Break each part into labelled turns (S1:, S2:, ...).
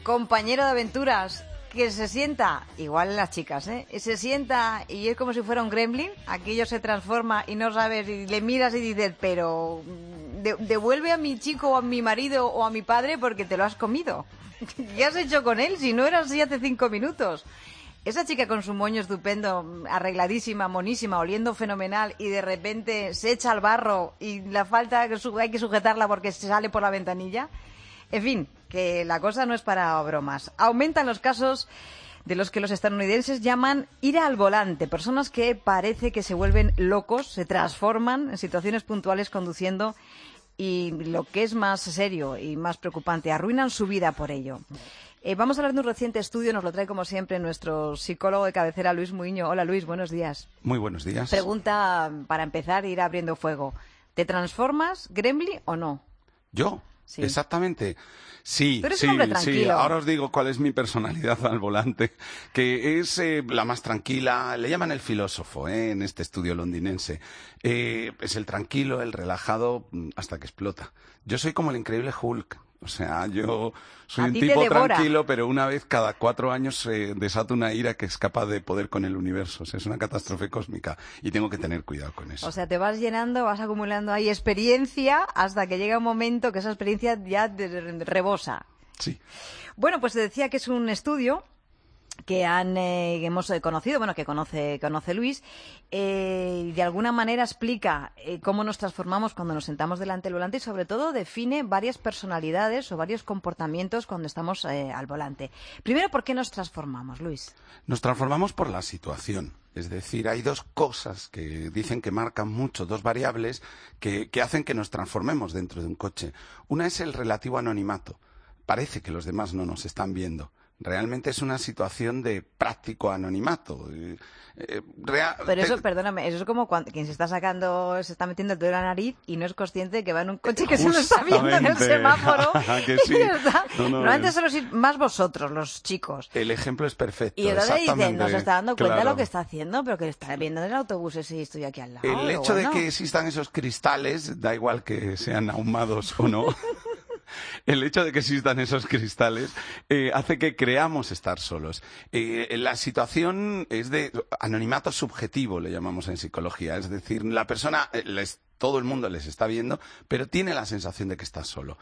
S1: compañero de aventuras, que se sienta, igual en las chicas, se sienta y es como si fuera un gremlin, aquello se transforma y no sabes, y le miras y dices, pero devuelve a mi chico o a mi marido o a mi padre porque te lo has comido. ¿Qué has hecho con él si no era así hace 5 minutos? Esa chica con su moño estupendo, arregladísima, monísima, oliendo fenomenal y de repente se echa al barro y la falta hay que sujetarla porque se sale por la ventanilla. En fin, que la cosa no es para bromas. Aumentan los casos de los que los estadounidenses llaman ira al volante. Personas que parece que se vuelven locos, se transforman en situaciones puntuales conduciendo y lo que es más serio y más preocupante, arruinan su vida por ello. Vamos a hablar de un reciente estudio, nos lo trae como siempre nuestro psicólogo de cabecera, Luis Muiño. Hola Luis, buenos días.
S2: Muy buenos días.
S1: Pregunta para empezar, ir abriendo fuego. ¿Te transformas, gremlin o no?
S2: ¿Yo? Sí. Exactamente. Sí,
S1: tú eres un hombre tranquilo.
S2: Sí. Ahora os digo cuál es mi personalidad al volante, que es la más tranquila. Le llaman el filósofo en este estudio londinense. Es el tranquilo, el relajado, hasta que explota. Yo soy como el increíble Hulk. O sea, yo soy un tipo tranquilo, pero una vez cada 4 años desato una ira que es capaz de poder con el universo. O sea, es una catástrofe cósmica y tengo que tener cuidado con eso.
S1: O sea, te vas llenando, vas acumulando ahí experiencia hasta que llega un momento que esa experiencia ya rebosa.
S2: Sí.
S1: Bueno, pues te decía que es un estudio que hemos conocido, bueno, que conoce Luis, de alguna manera explica cómo nos transformamos cuando nos sentamos delante del volante y sobre todo define varias personalidades o varios comportamientos cuando estamos al volante. Primero, ¿por qué nos transformamos, Luis?
S2: Nos transformamos por la situación. Es decir, hay 2 cosas que dicen que marcan mucho, 2 variables que hacen que nos transformemos dentro de un coche. Una es el relativo anonimato. Parece que los demás no nos están viendo. Realmente es una situación de práctico anonimato.
S1: Pero eso, perdóname, eso es como cuando quien se está metiendo el dedo en la nariz y no es consciente de que va en un coche que se lo está viendo en el semáforo.
S2: Que sí.
S1: Normalmente solo sois más vosotros, los chicos.
S2: El ejemplo es perfecto.
S1: Y entonces dicen, no se está dando cuenta de
S2: claro.
S1: lo que está haciendo, pero que está viendo en el autobús ese y estoy aquí al lado.
S2: El hecho de que existan esos cristales, da igual que sean ahumados o no. El hecho de que existan esos cristales hace que creamos estar solos. La situación es de anonimato subjetivo, le llamamos en psicología. Es decir, la persona, todo el mundo les está viendo, pero tiene la sensación de que está solo.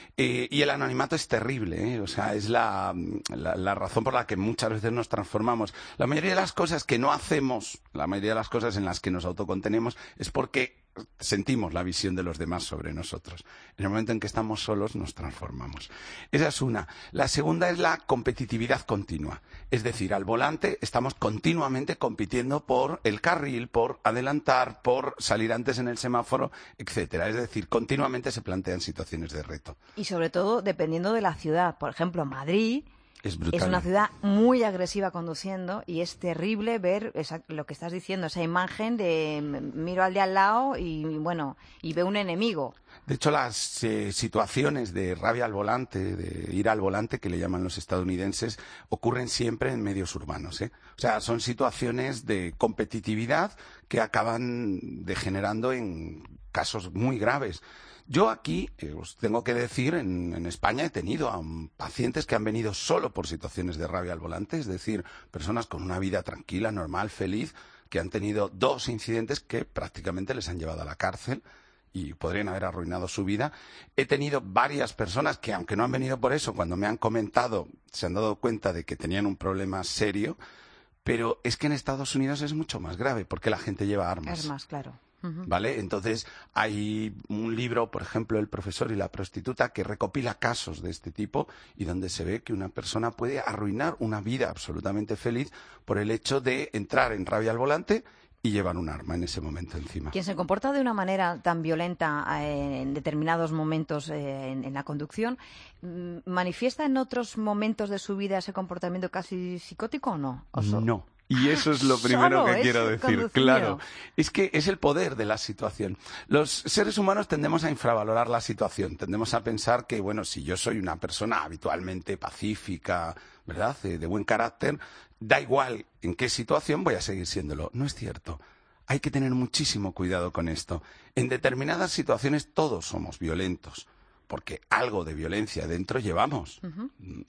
S2: Y el anonimato es terrible, o sea, es la razón por la que muchas veces nos transformamos. La mayoría de las cosas que no hacemos, la mayoría de las cosas en las que nos autocontenemos, es porque sentimos la visión de los demás sobre nosotros. En el momento en que estamos solos nos transformamos. Esa es una. La segunda es la competitividad continua. Es decir, al volante estamos continuamente compitiendo por el carril, por adelantar, por salir antes en el semáforo, etcétera. Es decir, continuamente se plantean situaciones de reto.
S1: Y sobre todo dependiendo de la ciudad. Por ejemplo, Madrid
S2: es brutal.
S1: Es una ciudad muy agresiva conduciendo y es terrible ver lo que estás diciendo, esa imagen de miro al de al lado y bueno, y veo un enemigo.
S2: De hecho, las situaciones de rabia al volante, de ira al volante, que le llaman los estadounidenses, ocurren siempre en medios urbanos, O sea, son situaciones de competitividad que acaban degenerando en casos muy graves. Yo aquí, os tengo que decir, en España he tenido a pacientes que han venido solo por situaciones de rabia al volante, es decir, personas con una vida tranquila, normal, feliz, que han tenido 2 incidentes que prácticamente les han llevado a la cárcel y podrían haber arruinado su vida. He tenido varias personas que, aunque no han venido por eso, cuando me han comentado, se han dado cuenta de que tenían un problema serio, pero es que en Estados Unidos es mucho más grave, porque la gente lleva armas.
S1: Armas, claro.
S2: ¿Vale? Entonces, hay un libro, por ejemplo, El profesor y la prostituta, que recopila casos de este tipo y donde se ve que una persona puede arruinar una vida absolutamente feliz por el hecho de entrar en rabia al volante y llevar un arma en ese momento encima.
S1: Quien se comporta de una manera tan violenta en determinados momentos en la conducción, ¿manifiesta en otros momentos de su vida ese comportamiento casi psicótico o no?
S2: No. Y eso es lo primero que quiero decir. Claro, es que es el poder de la situación. Los seres humanos tendemos a infravalorar la situación. Tendemos a pensar que, bueno, si yo soy una persona habitualmente pacífica, ¿verdad?, de buen carácter, da igual en qué situación voy a seguir siéndolo. No es cierto. Hay que tener muchísimo cuidado con esto. En determinadas situaciones todos somos violentos, porque algo de violencia dentro llevamos.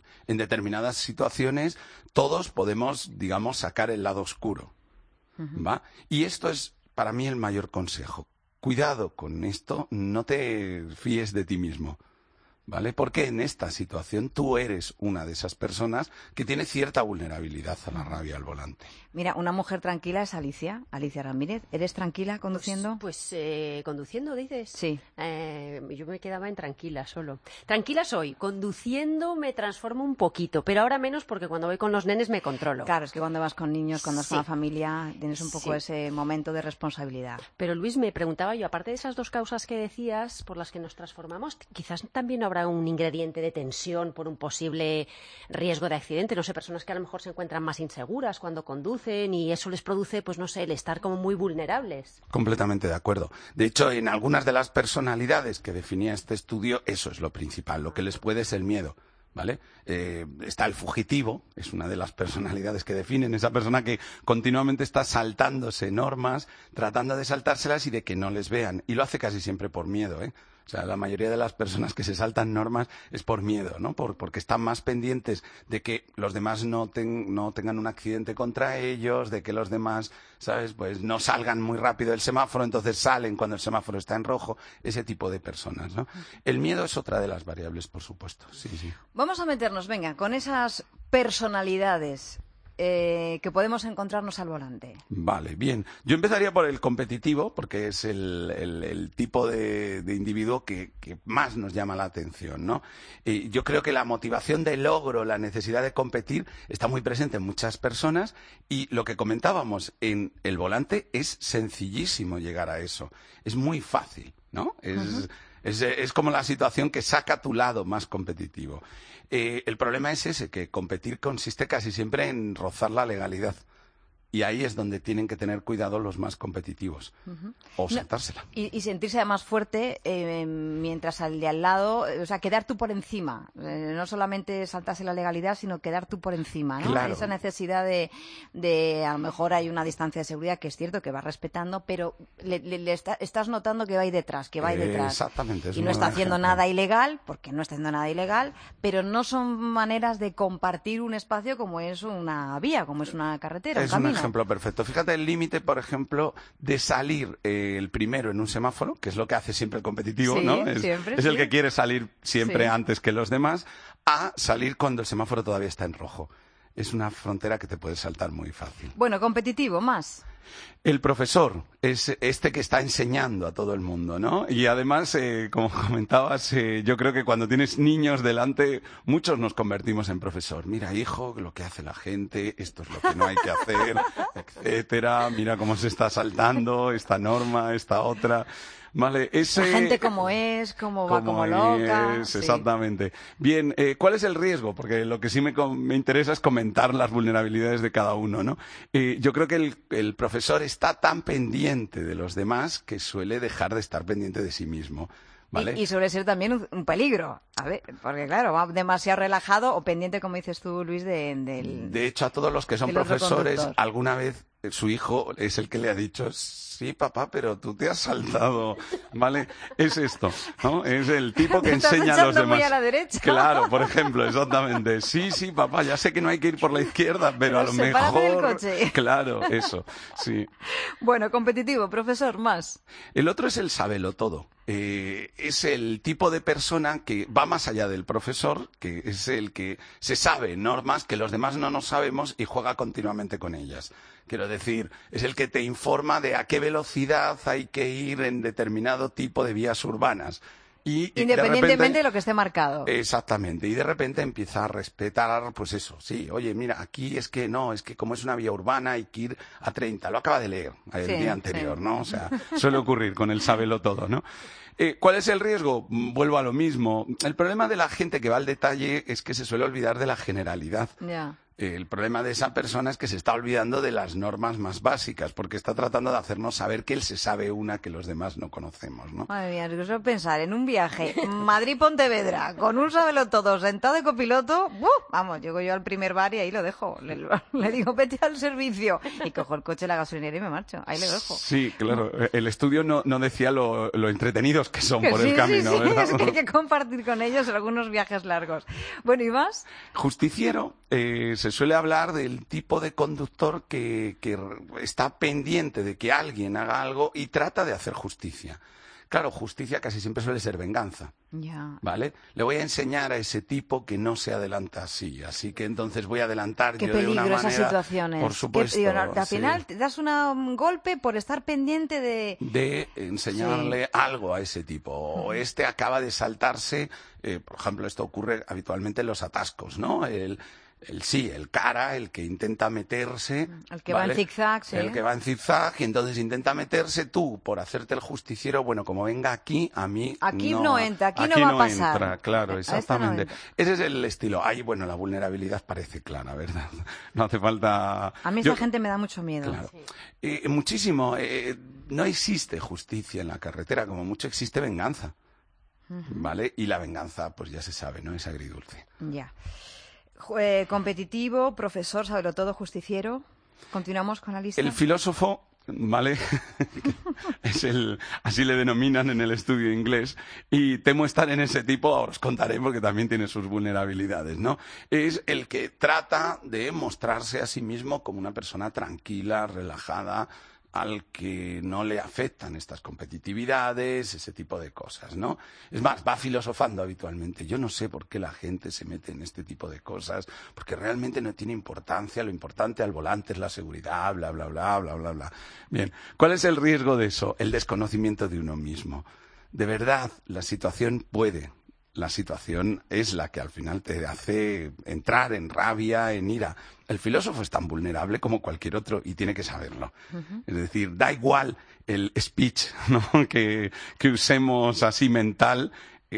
S2: En determinadas situaciones todos podemos, digamos, sacar el lado oscuro, ¿va? Y esto es para mí el mayor consejo. Cuidado con esto, no te fíes de ti mismo, ¿vale? Porque en esta situación tú eres una de esas personas que tiene cierta vulnerabilidad a la rabia al volante.
S1: Mira, una mujer tranquila es Alicia Ramírez. ¿Eres tranquila conduciendo?
S3: Pues conduciendo, dices.
S1: Sí.
S3: Yo me quedaba en tranquila solo. Tranquila soy. Conduciendo me transformo un poquito, pero ahora menos porque cuando voy con los nenes me controlo.
S1: Claro, es que cuando vas con niños, cuando vas con la familia, tienes un poco
S3: Sí.
S1: ese momento de responsabilidad.
S3: Pero Luis, me preguntaba yo, aparte de esas dos causas que decías por las que nos transformamos, quizás también habrá un ingrediente de tensión por un posible riesgo de accidente. No sé, personas que a lo mejor se encuentran más inseguras cuando conducen y eso les produce, pues no sé, el estar como muy vulnerables.
S2: Completamente de acuerdo. De hecho, en algunas de las personalidades que definía este estudio, eso es lo principal. Lo que les puede es el miedo, ¿vale? Está el fugitivo, es una de las personalidades que definen esa persona que continuamente está saltándose normas, tratando de saltárselas y de que no les vean. Y lo hace casi siempre por miedo, ¿eh? O sea, la mayoría de las personas que se saltan normas es por miedo, ¿no? Porque están más pendientes de que los demás no tengan un accidente contra ellos, de que los demás, ¿sabes? Pues no salgan muy rápido del semáforo, entonces salen cuando el semáforo está en rojo. Ese tipo de personas, ¿no? El miedo es otra de las variables, por supuesto. Sí, sí.
S1: Vamos a meternos, venga, con esas personalidades que podemos encontrarnos al volante.
S2: Vale, bien. Yo empezaría por el competitivo, porque es el tipo de individuo que más nos llama la atención, ¿no? Yo creo que la motivación de logro, la necesidad de competir, está muy presente en muchas personas y lo que comentábamos en el volante es sencillísimo llegar a eso. Es muy fácil, ¿no? Es como la situación que saca tu lado más competitivo. El problema es ese, que competir consiste casi siempre en rozar la legalidad. Y ahí es donde tienen que tener cuidado los más competitivos. O saltársela.
S1: Y sentirse además fuerte mientras al de al lado, o sea, quedar tú por encima. No solamente saltarse la legalidad, sino quedar tú por encima, ¿no?
S2: Claro.
S1: Esa necesidad de a lo mejor hay una distancia de seguridad que es cierto que va respetando, pero estás notando que va ahí detrás, que va ahí detrás.
S2: Exactamente.
S1: Y no está haciendo nada ilegal, porque no está haciendo nada ilegal, pero no son maneras de compartir un espacio como es una vía, como es una carretera, un camino.
S2: Un ejemplo perfecto. Fíjate el límite, por ejemplo, de salir el primero en un semáforo, que es lo que hace siempre el competitivo,
S1: sí,
S2: ¿no?
S1: Siempre,
S2: es el que quiere salir siempre antes que los demás, a salir cuando el semáforo todavía está en rojo. Es una frontera que te puedes saltar muy fácil.
S1: Bueno, competitivo, más.
S2: El profesor es este que está enseñando a todo el mundo, ¿no? Y además, como comentabas, yo creo que cuando tienes niños delante, muchos nos convertimos en profesor. Mira, hijo, lo que hace la gente, esto es lo que no hay que hacer, etcétera. Mira cómo se está saltando esta norma, esta otra. Vale,
S1: La gente cómo es, cómo va como loca.
S2: Sí. Exactamente. Bien, ¿cuál es el riesgo? Porque lo que sí me interesa es comentar las vulnerabilidades de cada uno, ¿no? Yo creo que el profesor está tan pendiente de los demás que suele dejar de estar pendiente de sí mismo. ¿Vale?
S1: Y suele ser también un peligro, a ver, porque claro, va demasiado relajado o pendiente, como dices tú, Luis,
S2: De hecho, a todos los que son profesores, alguna vez su hijo es el que le ha dicho, sí, papá, pero tú te has saltado, ¿vale? Es esto, ¿no? Es el tipo que enseña a los demás.
S1: Muy a la derecha.
S2: Claro, por ejemplo, exactamente. Sí, papá, ya sé que no hay que ir por la izquierda, pero a lo
S1: sepárate del
S2: mejor...
S1: coche.
S2: Claro, eso, sí.
S1: Bueno, competitivo, profesor, más.
S2: El otro es el sabelotodo. Es el tipo de persona que va más allá del profesor, que es el que se sabe normas que los demás no nos sabemos y juega continuamente con ellas. Quiero decir, es el que te informa de a qué velocidad hay que ir en determinado tipo de vías urbanas.
S1: Independientemente de lo que esté marcado.
S2: Exactamente. Y de repente empieza a respetar, pues eso. Sí, oye, mira, aquí es que no, es que como es una vía urbana hay que ir a 30. Lo acaba de leer el día anterior, ¿no? O sea, suele ocurrir con el sábelo todo, ¿no? ¿Cuál es el riesgo? Vuelvo a lo mismo. El problema de la gente que va al detalle es que se suele olvidar de la generalidad.
S1: Ya.
S2: El problema de esa persona es que se está olvidando de las normas más básicas, porque está tratando de hacernos saber que él se sabe una que los demás no conocemos, ¿no?
S1: Madre mía, es que pensar en un viaje Madrid-Pontevedra con un sabelotodo sentado de copiloto, vamos, llego yo al primer bar y ahí lo dejo. Le digo, vete al servicio y cojo el coche, la gasolinera y me marcho. Ahí le dejo.
S2: Sí, claro. El estudio no decía lo entretenidos que son
S1: Que
S2: por
S1: sí,
S2: el camino,
S1: sí,
S2: ¿verdad?
S1: es que hay que compartir con ellos algunos viajes largos. Bueno, ¿y más?
S2: Justiciero, se suele hablar del tipo de conductor que está pendiente de que alguien haga algo y trata de hacer justicia. Claro, justicia casi siempre suele ser venganza.
S1: Ya.
S2: ¿Vale? Le voy a enseñar a ese tipo que no se adelanta así que entonces voy a adelantar
S1: Qué
S2: yo de una
S1: peligro
S2: manera.
S1: esas situaciones.
S2: Por supuesto.
S1: Al
S2: sí.
S1: final te das un golpe por estar pendiente
S2: de enseñarle algo a ese tipo. O este acaba de saltarse, por ejemplo, esto ocurre habitualmente en los atascos, ¿no? El cara, el que intenta meterse.
S1: El que va en zigzag, sí.
S2: El que va en zigzag y entonces intenta meterse tú por hacerte el justiciero. Bueno, como venga aquí, a mí
S1: aquí no entra, aquí no va a pasar.
S2: Entra, claro, exactamente.
S1: No
S2: ese es el estilo. Ahí, bueno, la vulnerabilidad parece clara, ¿verdad? No hace falta.
S1: A mí esta gente me da mucho miedo.
S2: Claro. Muchísimo. No existe justicia en la carretera, como mucho existe venganza. ¿Vale? Y la venganza, pues ya se sabe, ¿no? Es agridulce.
S1: Ya. Competitivo, profesor, sabelotodo, justiciero. Continuamos con la lista.
S2: El filósofo, ¿vale? Así le denominan en el estudio inglés, y temo estar en ese tipo, ahora os contaré porque también tiene sus vulnerabilidades, ¿no? Es el que trata de mostrarse a sí mismo como una persona tranquila, relajada, al que no le afectan estas competitividades, ese tipo de cosas, ¿no? Es más, va filosofando habitualmente. Yo no sé por qué la gente se mete en este tipo de cosas, porque realmente no tiene importancia. Lo importante al volante es la seguridad, bla, bla, bla, bla, bla, bla. Bien, ¿cuál es el riesgo de eso? El desconocimiento de uno mismo. De verdad, la situación es la que al final te hace entrar en rabia, en ira. El filósofo es tan vulnerable como cualquier otro y tiene que saberlo. Es decir, da igual el speech, ¿no? que usemos así mental,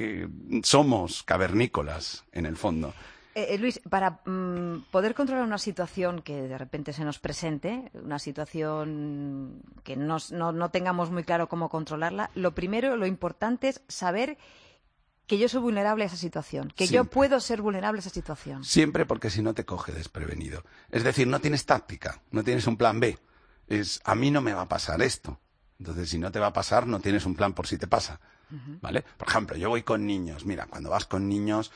S2: somos cavernícolas en el fondo.
S1: Luis, para poder controlar una situación que de repente se nos presente, una situación que no tengamos muy claro cómo controlarla, lo primero, lo importante es saber que yo soy vulnerable a esa situación, que yo puedo ser vulnerable a esa situación.
S2: Siempre, porque si no te coge desprevenido. Es decir, no tienes táctica, no tienes un plan B. A mí no me va a pasar esto. Entonces, si no te va a pasar, no tienes un plan por si te pasa. ¿Vale? Por ejemplo, yo voy con niños. Mira, cuando vas con niños,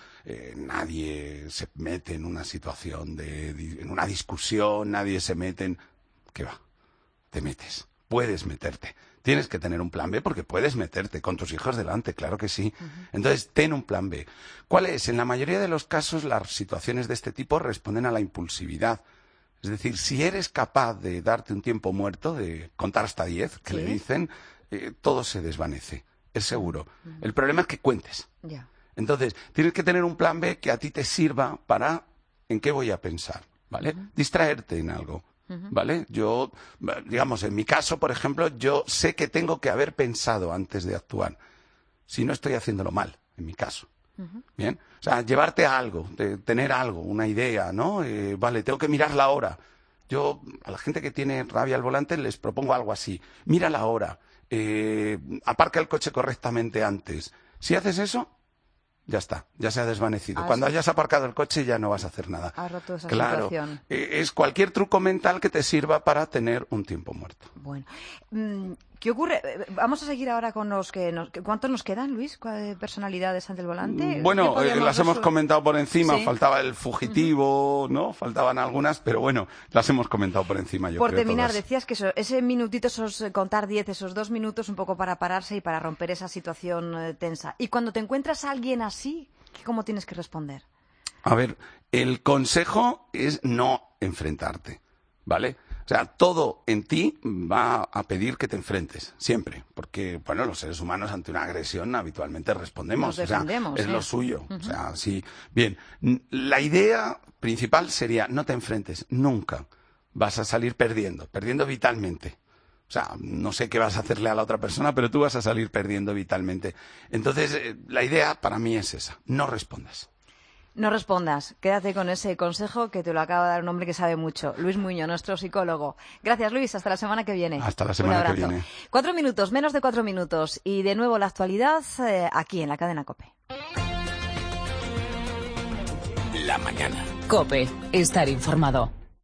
S2: nadie se mete en una situación en una discusión, nadie se mete en... ¿Qué va? Te metes. Puedes meterte. Tienes que tener un plan B porque puedes meterte con tus hijos delante, claro que sí. Entonces, ten un plan B. ¿Cuál es? En la mayoría de los casos, las situaciones de este tipo responden a la impulsividad. Es decir, si eres capaz de darte un tiempo muerto, de contar hasta 10, que le dicen, todo se desvanece, es seguro. El problema es que cuentes.
S1: Ya.
S2: Entonces, tienes que tener un plan B que a ti te sirva para en qué voy a pensar, ¿vale? Distraerte en algo. ¿Vale? Yo, digamos, en mi caso, por ejemplo, yo sé que tengo que haber pensado antes de actuar. Si no estoy haciéndolo mal, en mi caso. ¿Bien? O sea, llevarte a algo, tener algo, una idea, ¿no? Vale, tengo que mirar la hora. Yo, a la gente que tiene rabia al volante, les propongo algo así. Mira la hora. Aparca el coche correctamente antes. Si haces eso, ya está, ya se ha desvanecido. Cuando hayas aparcado el coche ya no vas a hacer nada.
S1: Has roto esa
S2: claro,
S1: situación.
S2: Es cualquier truco mental que te sirva para tener un tiempo muerto.
S1: Bueno, ¿qué ocurre? Vamos a seguir ahora con los que ¿Cuántos nos quedan, Luis? ¿Personalidades ante el volante?
S2: Bueno, las hemos comentado por encima.
S1: Sí.
S2: Faltaba el fugitivo, ¿no? Faltaban algunas, pero bueno, las hemos comentado por encima, yo
S1: Por
S2: creo,
S1: terminar,
S2: todas.
S1: decías que ese minutito, contar 10, esos 2 minutos, un poco para pararse y para romper esa situación tensa. Y cuando te encuentras a alguien así, ¿cómo tienes que responder?
S2: A ver, el consejo es no enfrentarte, ¿vale? O sea, todo en ti va a pedir que te enfrentes, siempre. Porque, bueno, los seres humanos ante una agresión habitualmente respondemos.
S1: Nos defendemos,
S2: o sea, es lo suyo. O sea, sí. Bien, la idea principal sería no te enfrentes nunca. Vas a salir perdiendo vitalmente. O sea, no sé qué vas a hacerle a la otra persona, pero tú vas a salir perdiendo vitalmente. Entonces, la idea para mí es esa, no respondas.
S1: No respondas, quédate con ese consejo que te lo acaba de dar un hombre que sabe mucho, Luis Muñoz, nuestro psicólogo. Gracias, Luis, hasta la semana que viene.
S2: Hasta la semana que viene.
S1: 4 minutos, menos de 4 minutos, y de nuevo la actualidad aquí en la cadena COPE.
S4: La mañana. COPE, estar informado.